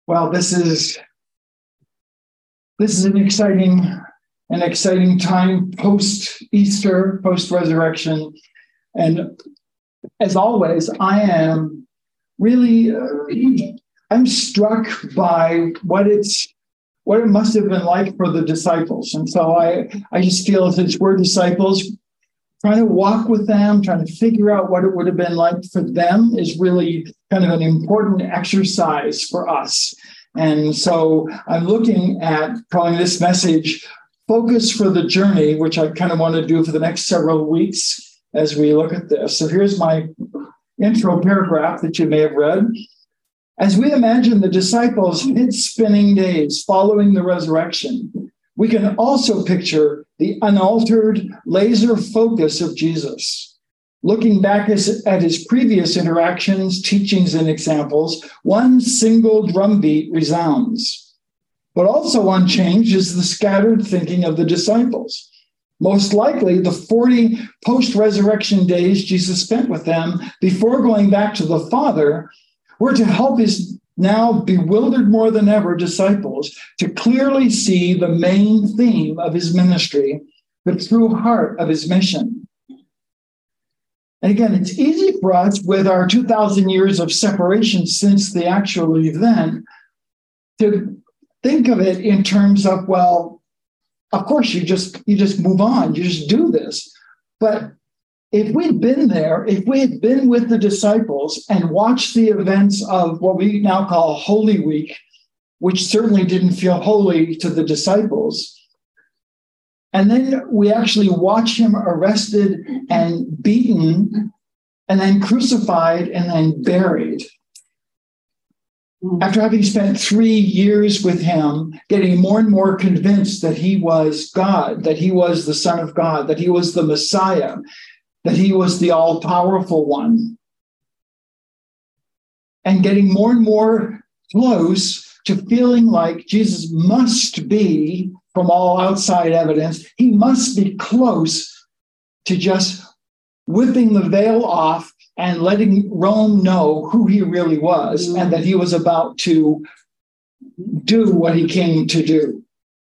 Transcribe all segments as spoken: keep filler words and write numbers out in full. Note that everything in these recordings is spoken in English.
Well, this is this is an exciting, an exciting time post-Easter, post-resurrection. And as always, I am really, uh, I'm struck by what it's, what it must have been like for the disciples. And so I, I just feel as we're disciples, trying to walk with them, trying to figure out what it would have been like for them is really kind of an important exercise for us. And so I'm looking at calling this message Focus for the Journey, which I kind of want to do for the next several weeks as we look at this. So here's my intro paragraph that you may have read. As we imagine the disciples' head-spinning days following the resurrection, we can also picture the unaltered laser focus of Jesus. Looking back at his previous interactions, teachings, and examples, one single drumbeat resounds. But also unchanged is the scattered thinking of the disciples. Most likely, the forty post-resurrection days Jesus spent with them before going back to the Father were to help his now bewildered more than ever disciples to clearly see the main theme of his ministry, the true heart of his mission. And again, it's easy for us with our two thousand years of separation since the actual event to think of it in terms of, well, of course, you just you just move on, you just do this. But if we'd been there, if we had been with the disciples and watched the events of what we now call Holy Week, which certainly didn't feel holy to the disciples, and then we actually watch him arrested and beaten and then crucified and then buried. After having spent three years with him, getting more and more convinced that he was God, that he was the Son of God, that he was the Messiah, that he was the all-powerful one, and getting more and more close to feeling like Jesus must be, from all outside evidence, he must be close to just whipping the veil off and letting Rome know who he really was and that he was about to do what he came to do.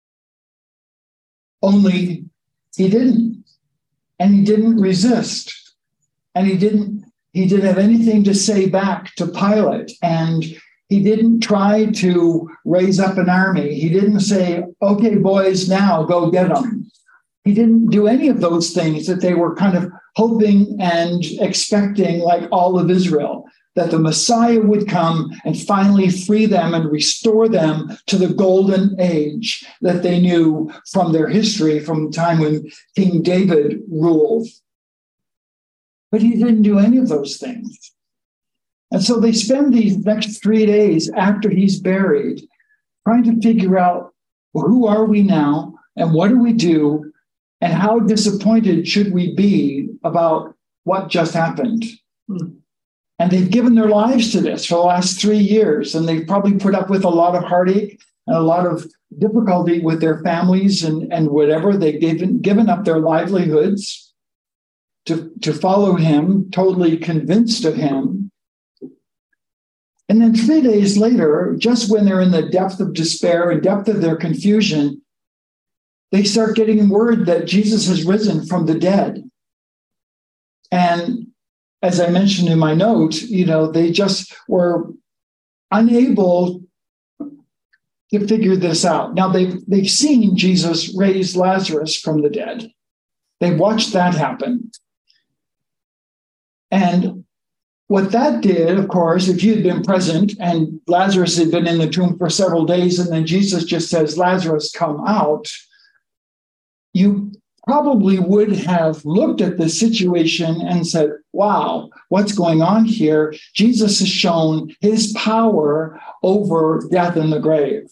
Only he didn't. And he didn't resist. And he didn't, he didn't have anything to say back to Pilate. And he didn't try to raise up an army. He didn't say, okay, boys, now go get them. He didn't do any of those things that they were kind of hoping and expecting, like all of Israel, that the Messiah would come and finally free them and restore them to the golden age that they knew from their history, from the time when King David ruled. But he didn't do any of those things. And so they spend these next three days after he's buried trying to figure out, well, who are we now and what do we do and how disappointed should we be about what just happened? Hmm. And they've given their lives to this for the last three years, and they've probably put up with a lot of heartache and a lot of difficulty with their families and, and whatever. They've given, given up their livelihoods to, to follow him, totally convinced of him. And then three days later, just when they're in the depth of despair and depth of their confusion, they start getting word that Jesus has risen from the dead. And as I mentioned in my note, you know, they just were unable to figure this out. Now, they've, they've seen Jesus raise Lazarus from the dead. They watched that happen. And what that did, of course, if you had been present and Lazarus had been in the tomb for several days, and then Jesus just says, Lazarus, come out, you probably would have looked at the situation and said, wow, what's going on here? Jesus has shown his power over death and the grave.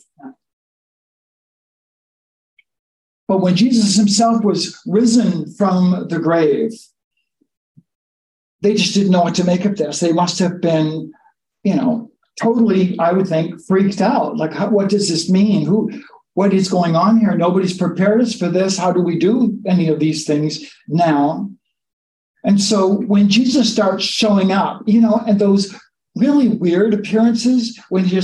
But when Jesus himself was risen from the grave, they just didn't know what to make of this. They must have been, you know, totally, I would think, freaked out. Like, how, what does this mean? Who, what is going on here? Nobody's prepared us for this. How do we do any of these things now? And so when Jesus starts showing up, you know, and those really weird appearances, when he just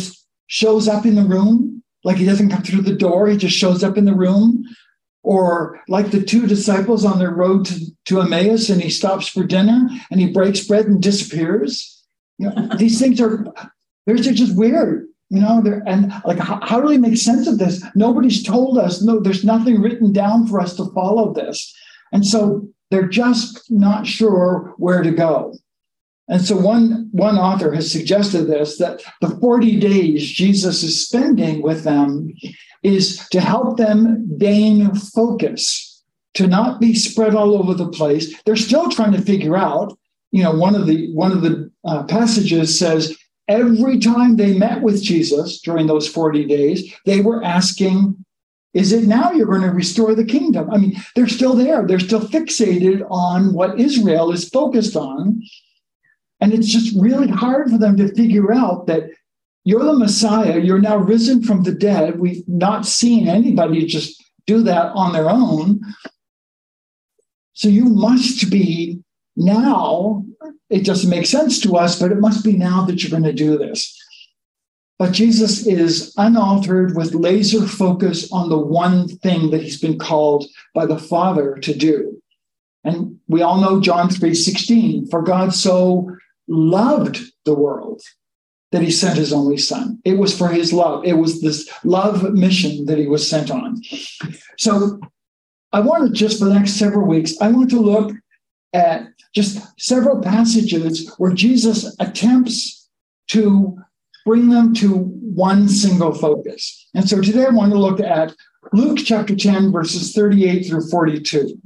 shows up in the room, like he doesn't come through the door, he just shows up in the room. Or like the two disciples on their road to, to Emmaus, and he stops for dinner and he breaks bread and disappears. You know, these things are, they're just weird. You know, they're, and like, how, how do we make sense of this? Nobody's told us. No, there's nothing written down for us to follow this. And so they're just not sure where to go. And so one, one author has suggested this, that the forty days Jesus is spending with them is to help them gain focus, to not be spread all over the place. They're still trying to figure out, you know, one of the, one of the uh, passages says, every time they met with Jesus during those forty days, they were asking, is it now you're going to restore the kingdom? I mean, they're still there. They're still fixated on what Israel is focused on. And it's just really hard for them to figure out that you're the Messiah. You're now risen from the dead. We've not seen anybody just do that on their own. So you must be now. It doesn't make sense to us, but it must be now that you're going to do this. But Jesus is unaltered with laser focus on the one thing that he's been called by the Father to do. And we all know John three sixteen, for God so loved the world that he sent his only son. It was for his love. It was this love mission that he was sent on. So I want to just for the next several weeks, I want to look at just several passages where Jesus attempts to bring them to one single focus. And so today I want to look at Luke chapter ten, verses thirty-eight through forty-two.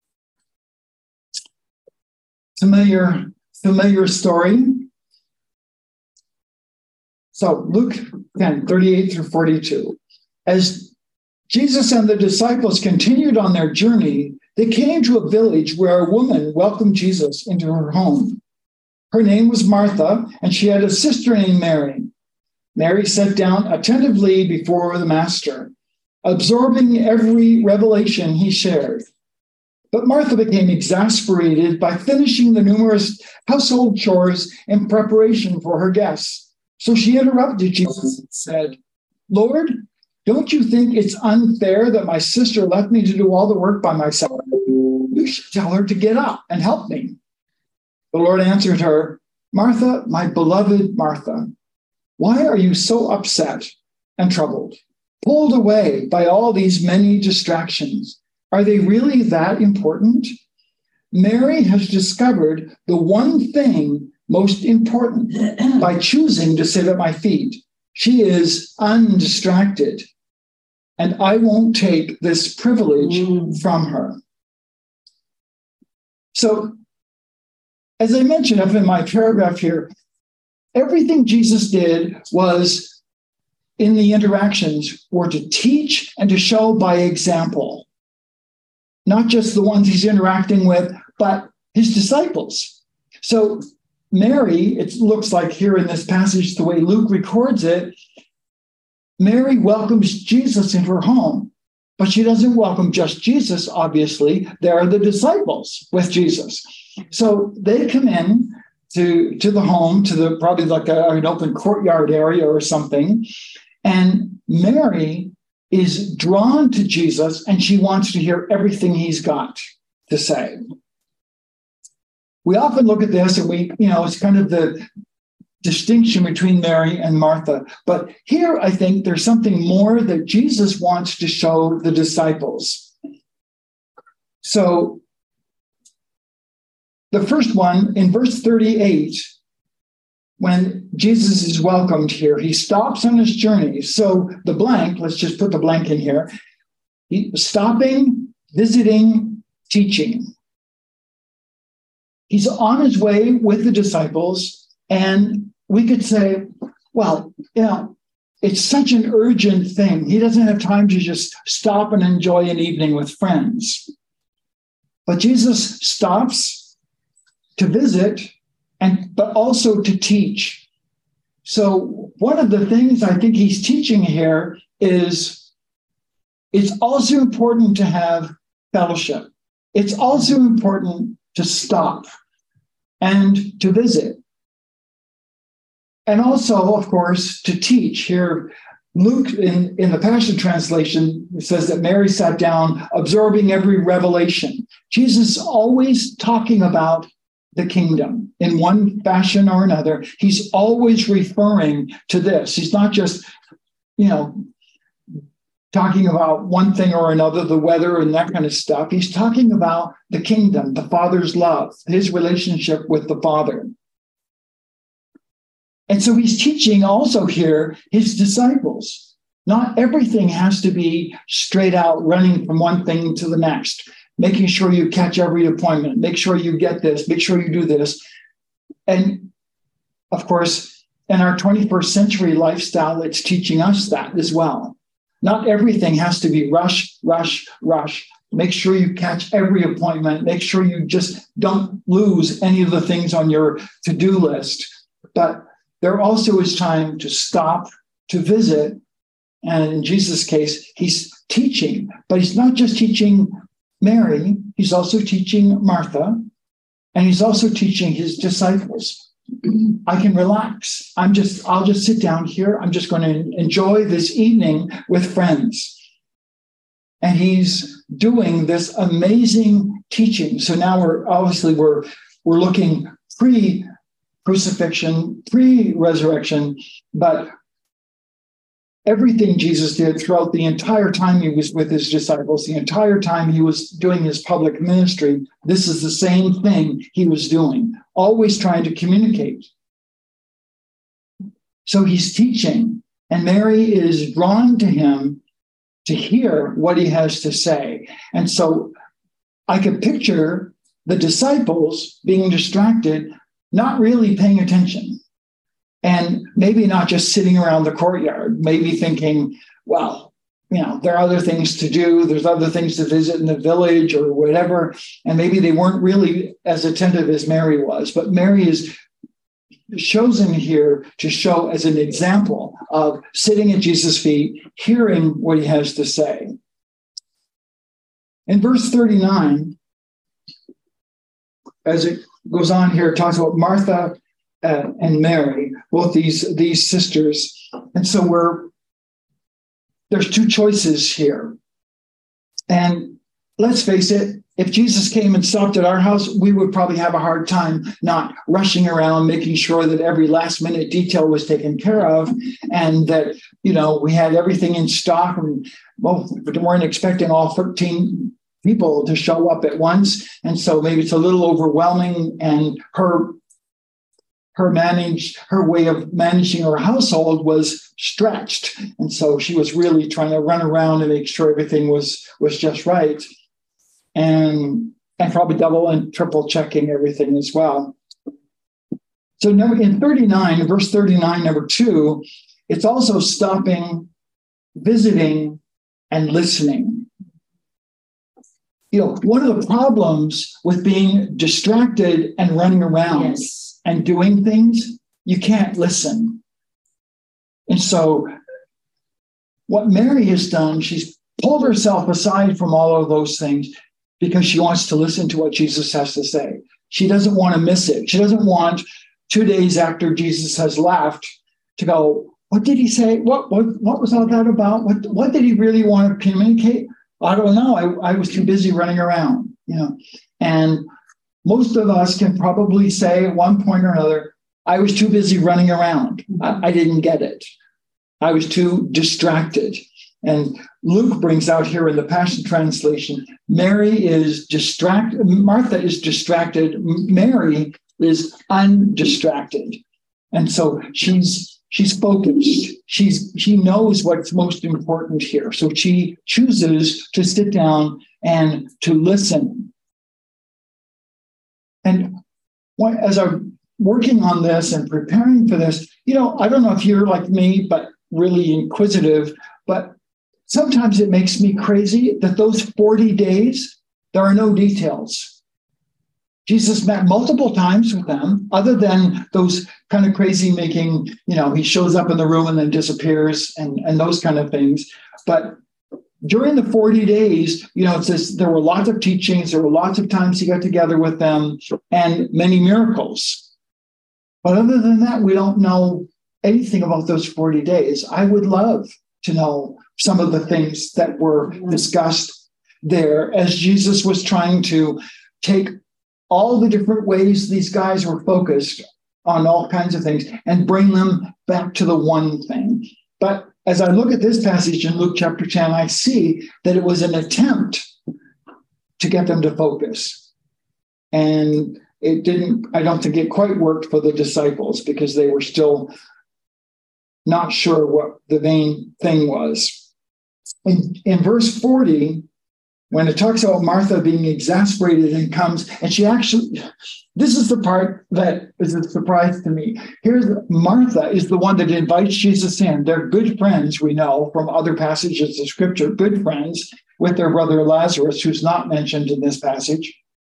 Familiar, familiar story. So Luke ten, thirty-eight through forty-two. As Jesus and the disciples continued on their journey, they came to a village where a woman welcomed Jesus into her home. Her name was Martha, and she had a sister named Mary. Mary sat down attentively before the Master, absorbing every revelation he shared. But Martha became exasperated by finishing the numerous household chores in preparation for her guests. So she interrupted Jesus and said, Lord, don't you think it's unfair that my sister left me to do all the work by myself? You should tell her to get up and help me. The Lord answered her, Martha, my beloved Martha, why are you so upset and troubled, pulled away by all these many distractions? Are they really that important? Mary has discovered the one thing most important by choosing to sit at my feet. She is undistracted, and I won't take this privilege mm. from her. So, as I mentioned up in my paragraph here, everything Jesus did was in the interactions were to teach and to show by example. Not just the ones he's interacting with, but his disciples. So Mary, it looks like here in this passage, the way Luke records it, Mary welcomes Jesus into her home, but she doesn't welcome just Jesus, obviously. There are the disciples with Jesus. So they come in to, to the home, to the probably like a, an open courtyard area or something, and Mary is drawn to Jesus, and she wants to hear everything he's got to say. We often look at this and we, you know, it's kind of the distinction between Mary and Martha. But here, I think there's something more that Jesus wants to show the disciples. So the first one, in verse thirty-eight, when Jesus is welcomed here, he stops on his journey. So the blank, let's just put the blank in here. He, stopping, visiting, teaching. He's on his way with the disciples, and we could say, well, you know, it's such an urgent thing. He doesn't have time to just stop and enjoy an evening with friends. But Jesus stops to visit, and but also to teach. So one of the things I think he's teaching here is it's also important to have fellowship. It's also important to stop and to visit. and also, of course, to teach. Here, Luke, in, in the Passion Translation, says that Mary sat down, absorbing every revelation. Jesus always talking about the kingdom in one fashion or another. He's always referring to this. He's not just, you know, talking about one thing or another, the weather and that kind of stuff. He's talking about the kingdom, the Father's love, his relationship with the Father. And so he's teaching also here his disciples. Not everything has to be straight out running from one thing to the next, making sure you catch every appointment, make sure you get this, make sure you do this. And of course, in our twenty-first century lifestyle, it's teaching us that as well. Not everything has to be rush, rush, rush. Make sure you catch every appointment. Make sure you just don't lose any of the things on your to-do list. But there also is time to stop, to visit. And in Jesus' case, he's teaching, but he's not just teaching Mary, he's also teaching Martha, and he's also teaching his disciples. I can relax. I'm just, I'll just sit down here. I'm just going to enjoy this evening with friends. And he's doing this amazing teaching. So now we're obviously we're we're looking pre-crucifixion, pre-resurrection, but everything Jesus did throughout the entire time he was with his disciples, the entire time he was doing his public ministry, this is the same thing he was doing, always trying to communicate. So he's teaching, and Mary is drawn to him to hear what he has to say. And so I could picture the disciples being distracted, not really paying attention. And maybe not just sitting around the courtyard, maybe thinking, well, you know, there are other things to do. There's other things to visit in the village or whatever. And maybe they weren't really as attentive as Mary was. But Mary is chosen here to show as an example of sitting at Jesus' feet, hearing what he has to say. In verse thirty-nine, as it goes on here, it talks about Martha Uh, and Mary, both these these sisters. And so we're there's two choices here. And let's face it, if Jesus came and stopped at our house, we would probably have a hard time not rushing around, making sure that every last minute detail was taken care of, and that, you know, we had everything in stock. And well, we weren't expecting all thirteen people to show up at once. And so maybe it's a little overwhelming, and her Her manage her way of managing her household was stretched, and so she was really trying to run around and make sure everything was was just right, and and probably double and triple checking everything as well. So in thirty-nine, verse thirty-nine, number two, it's also stopping, visiting, and listening. You know, one of the problems with being distracted and running around. Yes. And doing things, you can't listen. And so what Mary has done, she's pulled herself aside from all of those things because she wants to listen to what Jesus has to say. She doesn't want to miss it. She doesn't want two days after Jesus has left to go, what did he say? What what, what was all that about? What, what did he really want to communicate? I don't know. I, I was too busy running around, you know. And most of us can probably say at one point or another, I was too busy running around. I, I didn't get it. I was too distracted. And Luke brings out here in the Passion Translation, Mary is distracted. Martha is distracted. Mary is undistracted. And so she's she's focused. She's she knows what's most important here. So she chooses to sit down and to listen. And as I'm working on this and preparing for this, you know, I don't know if you're like me, but really inquisitive, but sometimes it makes me crazy that those forty days, there are no details. Jesus met multiple times with them, other than those kind of crazy making, you know, he shows up in the room and then disappears and, and those kind of things. But during the forty days, you know, it says there were lots of teachings, there were lots of times he got together with them, and many miracles. But other than that, we don't know anything about those forty days, I would love to know some of the things that were discussed there as Jesus was trying to take all the different ways these guys were focused on all kinds of things and bring them back to the one thing. But as I look at this passage in Luke chapter ten, I see that it was an attempt to get them to focus. And it didn't, I don't think it quite worked for the disciples because they were still not sure what the main thing was. In, in verse forty, when it talks about Martha being exasperated and comes, and she actually, this is the part that is a surprise to me. Here's Martha is the one that invites Jesus in. They're good friends, we know from other passages of scripture, good friends with their brother Lazarus, who's not mentioned in this passage.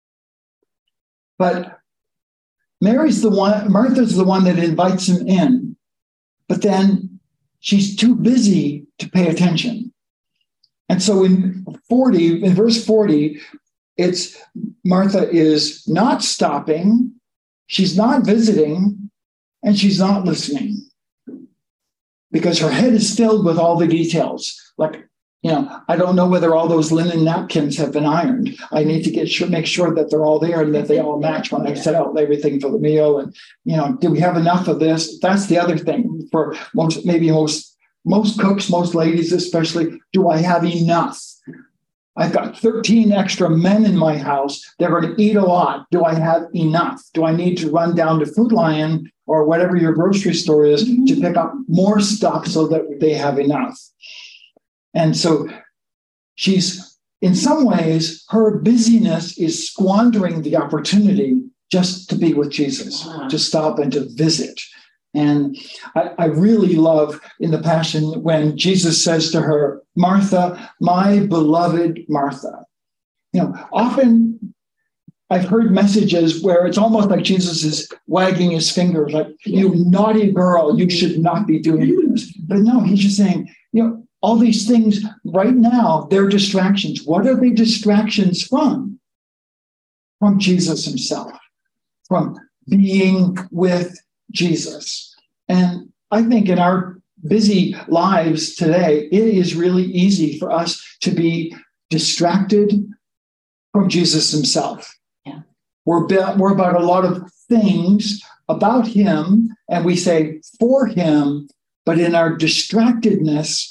But Mary's the one, Martha's the one that invites him in, but then she's too busy to pay attention. And so in forty, in verse forty, it's Martha is not stopping, she's not visiting, and she's not listening because her head is filled with all the details. Like, you know, I don't know whether all those linen napkins have been ironed. I need to get sure, make sure that they're all there and that they all match when I set out everything for the meal. And, you know, do we have enough of this? That's the other thing for most, maybe most Most cooks, most ladies especially, do I have enough? I've got thirteen extra men in my house. They're going to eat a lot. Do I have enough? Do I need to run down to Food Lion or whatever your grocery store is to pick up more stuff so that they have enough? And so she's, in some ways, her busyness is squandering the opportunity just to be with Jesus, to stop and to visit. And I, I really love in the Passion when Jesus says to her, Martha, my beloved Martha. You know, often I've heard messages where it's almost like Jesus is wagging his finger, like, you naughty girl, you should not be doing this. But no, he's just saying, you know, all these things right now, they're distractions. What are they distractions from? From Jesus himself, from being with Jesus. And I think in our busy lives today, it is really easy for us to be distracted from Jesus himself. Yeah. We're, be- we're about a lot of things about him, and we say for him, but in our distractedness,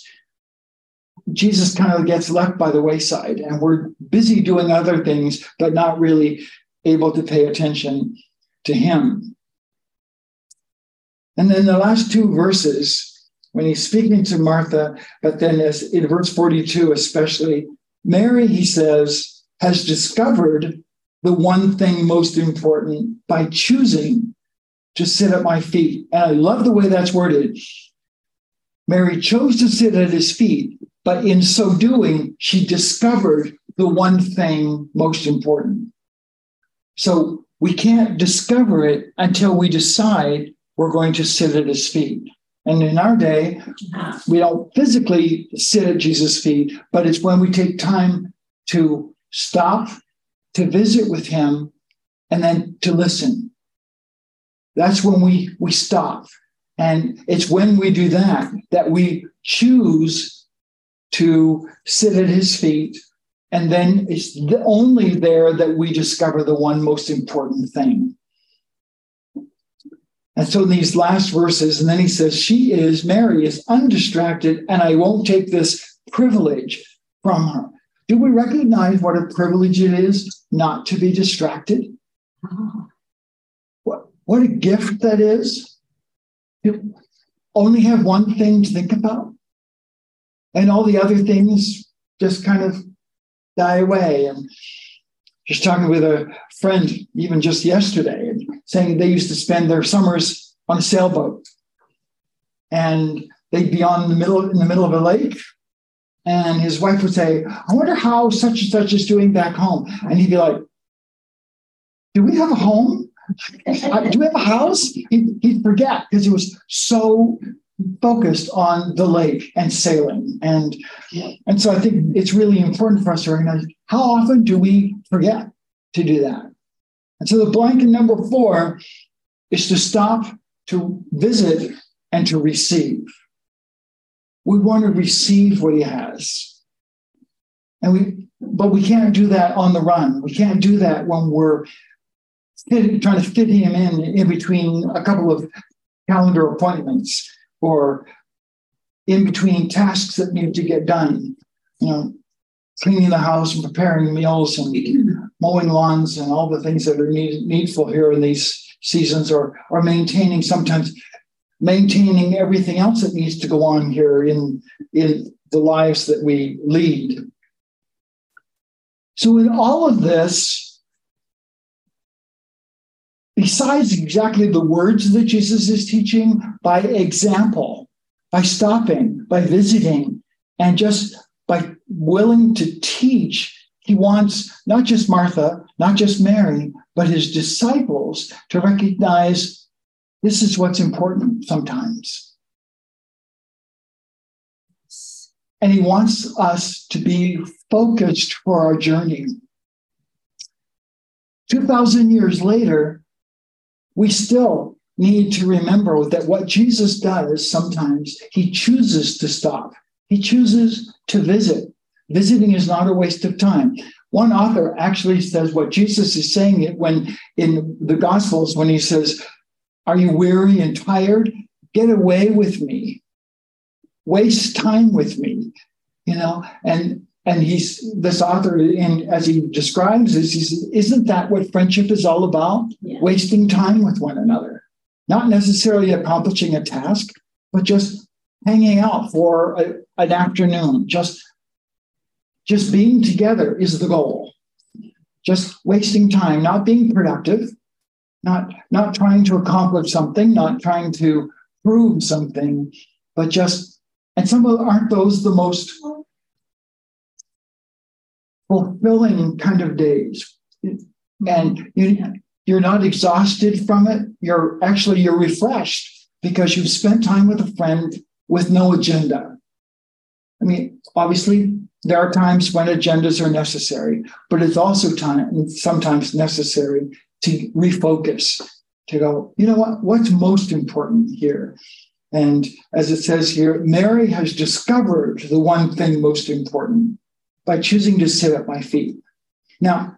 Jesus kind of gets left by the wayside, and we're busy doing other things, but not really able to pay attention to him. And then the last two verses, when he's speaking to Martha, but then as in verse forty-two especially, Mary, he says, has discovered the one thing most important by choosing to sit at my feet. And I love the way that's worded. Mary chose to sit at his feet, but in so doing, she discovered the one thing most important. So we can't discover it until we decide we're going to sit at his feet. And in our day, we don't physically sit at Jesus' feet, but it's when we take time to stop, to visit with him, and then to listen. That's when we, we stop. And it's when we do that, that we choose to sit at his feet. And then it's the only there that we discover the one most important thing. And so in these last verses, and then he says, she is, Mary is undistracted, and I won't take this privilege from her. Do we recognize what a privilege it is not to be distracted? Oh. What, what a gift that is. You only have one thing to think about, and all the other things just kind of die away. And just talking with a friend, even just yesterday, and saying they used to spend their summers on a sailboat, and they'd be on the middle in the middle of a lake, and his wife would say, "I wonder how such and such is doing back home," and he'd be like, "Do we have a home? Do we have a house?" He'd, he'd forget because he was so focused on the lake and sailing. And, and so I think it's really important for us to recognize how often do we forget to do that. And so the blank in number four is to stop, to visit, and to receive. We want to receive what he has. And we, but we can't do that on the run. We can't do that when we're fit, trying to fit him in in between a couple of calendar appointments or in between tasks that need to get done. You know, cleaning the house and preparing meals and mowing lawns and all the things that are need, needful here in these seasons, or, or maintaining sometimes maintaining everything else that needs to go on here in, in the lives that we lead. So in all of this, besides exactly the words that Jesus is teaching, by example, by stopping, by visiting, and just by willing to teach, he wants not just Martha, not just Mary, but his disciples to recognize this is what's important sometimes. And he wants us to be focused for our journey. two thousand years later, we still need to remember that what Jesus does, sometimes he chooses to stop. He chooses to visit. Visiting is not a waste of time. One author actually says what Jesus is saying it when in the Gospels, when he says, "Are you weary and tired? Get away with me. Waste time with me." You know, and and he's this author, in as he describes this, he says, "Isn't that what friendship is all about? Yeah. Wasting time with one another, not necessarily accomplishing a task, but just hanging out for a, an afternoon, just." Just being together is the goal. Just wasting time, not being productive, not, not trying to accomplish something, not trying to prove something, but just, and some of aren't those the most fulfilling kind of days? And you, you're not exhausted from it. You're actually, you're refreshed because you've spent time with a friend with no agenda. I mean, obviously, there are times when agendas are necessary, but it's also time sometimes necessary to refocus, to go, you know what, what's most important here? And as it says here, Mary has discovered the one thing most important by choosing to sit at my feet. Now,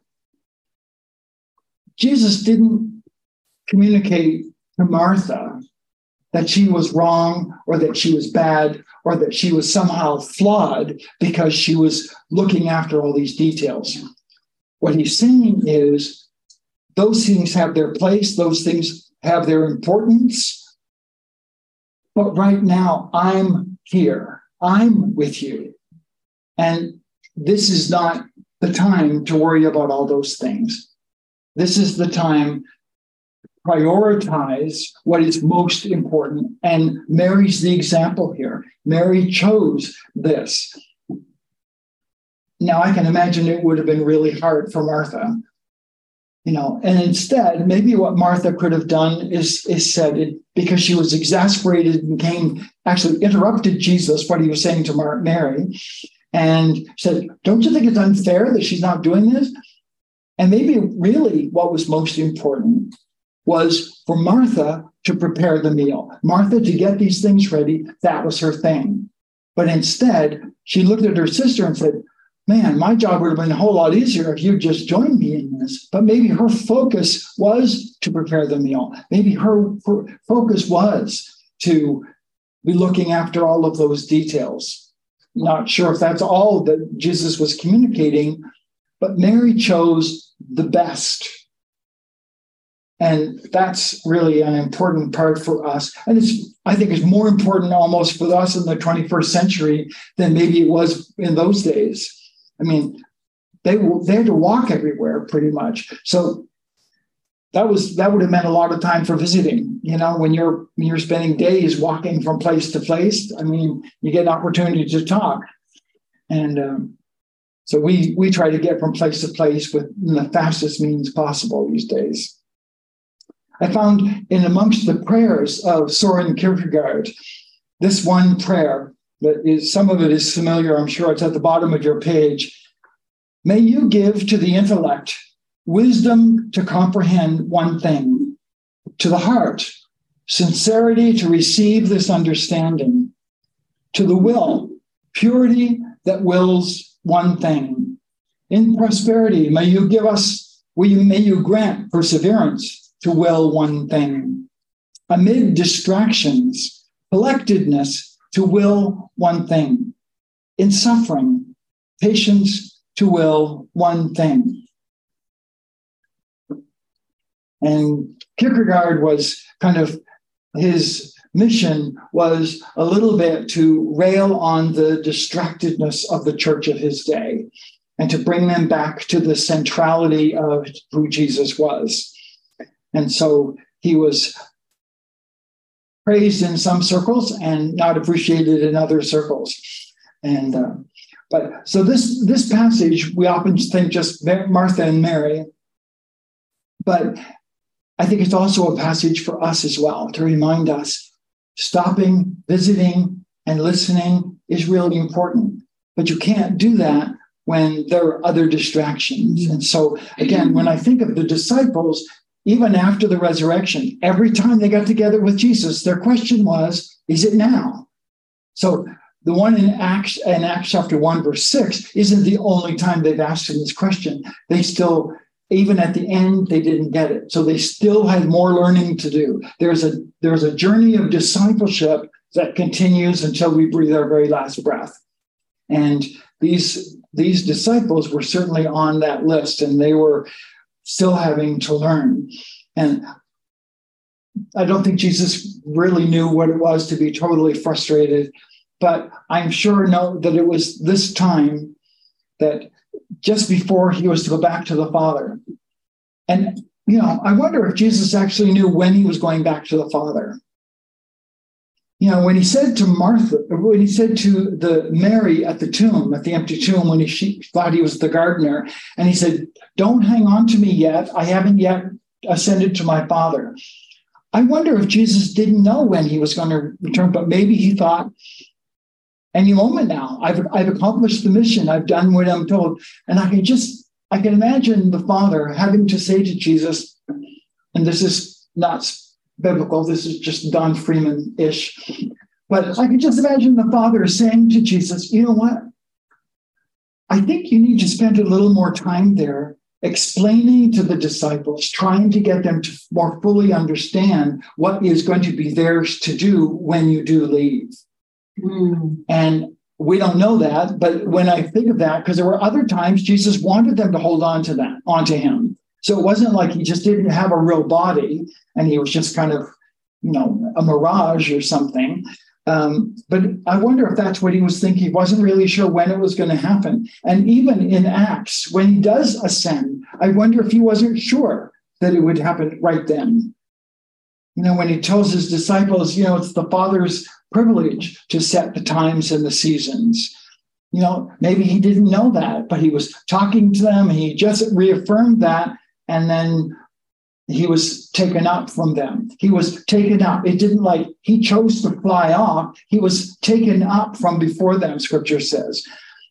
Jesus didn't communicate to Martha that she was wrong or that she was bad or that she was somehow flawed because she was looking after all these details. What he's saying is those things have their place, those things have their importance, but right now I'm here, I'm with you. And this is not the time to worry about all those things. This is the time prioritize what is most important. And Mary's the example here. Mary chose this. Now, I can imagine it would have been really hard for Martha, you know, and instead, maybe what Martha could have done is, is said it because she was exasperated and came, actually interrupted Jesus, what he was saying to Mar- Mary, and said, "Don't you think it's unfair that she's not doing this?" And maybe really what was most important was for Martha to prepare the meal. Martha to get these things ready, that was her thing. But instead, she looked at her sister and said, "Man, my job would have been a whole lot easier if you just joined me in this." But maybe her focus was to prepare the meal. Maybe her focus was to be looking after all of those details. Not sure if that's all that Jesus was communicating, but Mary chose the best. And that's really an important part for us. And it's, I think it's more important almost for us in the twenty-first century than maybe it was in those days. I mean, they, they had to walk everywhere pretty much. So that was that would have meant a lot of time for visiting. You know, when you're when you're spending days walking from place to place, I mean, you get an opportunity to talk. And um, so we we try to get from place to place with the fastest means possible these days. I found in amongst the prayers of Soren Kierkegaard, this one prayer that is, some of it is familiar, I'm sure it's at the bottom of your page. "May you give to the intellect wisdom to comprehend one thing, to the heart sincerity to receive this understanding, to the will, purity that wills one thing. In prosperity, may you give us, will you, may you grant perseverance to will one thing. Amid distractions, collectedness to will one thing. In suffering, patience to will one thing. And Kierkegaard was kind of, his mission was a little bit to rail on the distractedness of the church of his day and to bring them back to the centrality of who Jesus was. And so he was praised in some circles and not appreciated in other circles. And uh, but so this this passage, we often think just Martha and Mary, but I think it's also a passage for us as well to remind us stopping, visiting, and listening is really important. But you can't do that when there are other distractions. And so again, when I think of the disciples, even after the resurrection, every time they got together with Jesus, their question was, is it now? So the one in Acts, in Acts chapter one, verse six, isn't the only time they've asked him this question. They still, even at the end, they didn't get it. So they still had more learning to do. There's a, there's a journey of discipleship that continues until we breathe our very last breath. And these, these disciples were certainly on that list, and they were still having to learn. And I don't think Jesus really knew what it was to be totally frustrated, but I'm sure know that it was this time that just before he was to go back to the Father. And, you know, I wonder if Jesus actually knew when he was going back to the Father. You know, when he said to Martha, when he said to the Mary at the tomb, at the empty tomb, when he, she thought he was the gardener, and he said, don't hang on to me yet. I haven't yet ascended to my Father. I wonder if Jesus didn't know when he was going to return, but maybe he thought, any moment now, I've, I've accomplished the mission. I've done what I'm told. And I can just, I can imagine the Father having to say to Jesus, and this is not biblical, this is just Don Freeman-ish, but I can just imagine the Father saying to Jesus, you know what? I think you need to spend a little more time there explaining to the disciples, trying to get them to more fully understand what is going to be theirs to do when you do leave. Mm. And we don't know that, but when I think of that, because there were other times Jesus wanted them to hold on to that, onto him. So it wasn't like he just didn't have a real body and he was just kind of, you know, a mirage or something. Um, but I wonder if that's what he was thinking. He wasn't really sure when it was going to happen. And even in Acts, when he does ascend, I wonder if he wasn't sure that it would happen right then. You know, when he tells his disciples, you know, it's the Father's privilege to set the times and the seasons. You know, maybe he didn't know that, but he was talking to them. And he just reaffirmed that. And then he was taken up from them. He was taken up. It didn't like he chose to fly off. He was taken up from before them, Scripture says.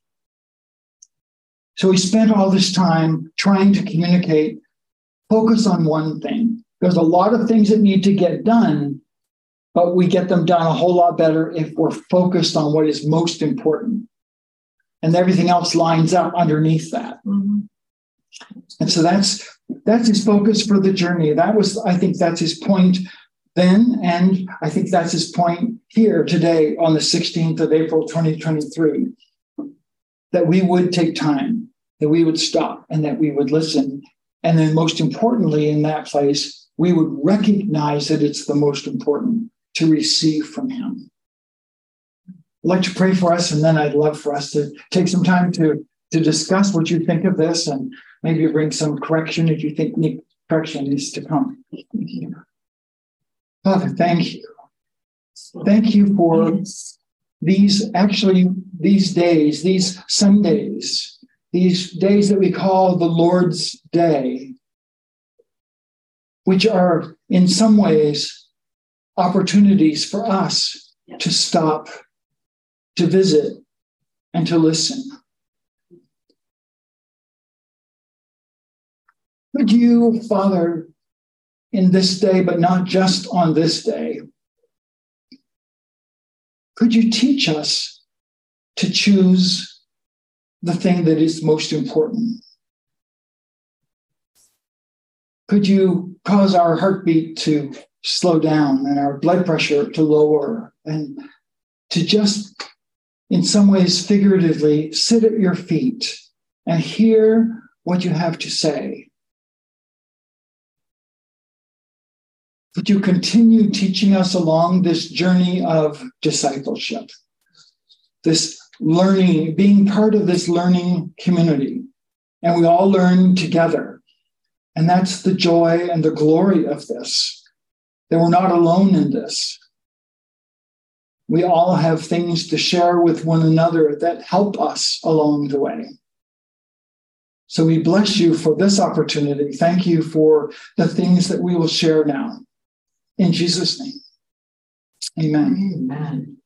So he spent all this time trying to communicate, focus on one thing. There's a lot of things that need to get done, but we get them done a whole lot better if we're focused on what is most important. And everything else lines up underneath that. Mm-hmm. And so that's that's his focus for the journey. That was, I think that's his point then, and I think that's his point here today on the sixteenth of April, twenty twenty-three, that we would take time, that we would stop, and that we would listen. And then most importantly, in that place, we would recognize that it's the most important to receive from him. I'd like to pray for us, and then I'd love for us to take some time to, to discuss what you think of this and maybe bring some correction if you think correction needs to come. Father, thank you. Thank you for yes. these, actually, these days, these Sundays, these days that we call the Lord's Day, which are in some ways opportunities for us to stop, to visit, and to listen. Would you, Father, in this day, but not just on this day. Could you teach us to choose the thing that is most important? Could you cause our heartbeat to slow down and our blood pressure to lower, and to just, in some ways figuratively, sit at your feet and hear what you have to say? Could you continue teaching us along this journey of discipleship, this learning, being part of this learning community? And we all learn together. And that's the joy and the glory of this, that we're not alone in this. We all have things to share with one another that help us along the way. So we bless you for this opportunity. Thank you for the things that we will share now. In Jesus' name, amen. Amen.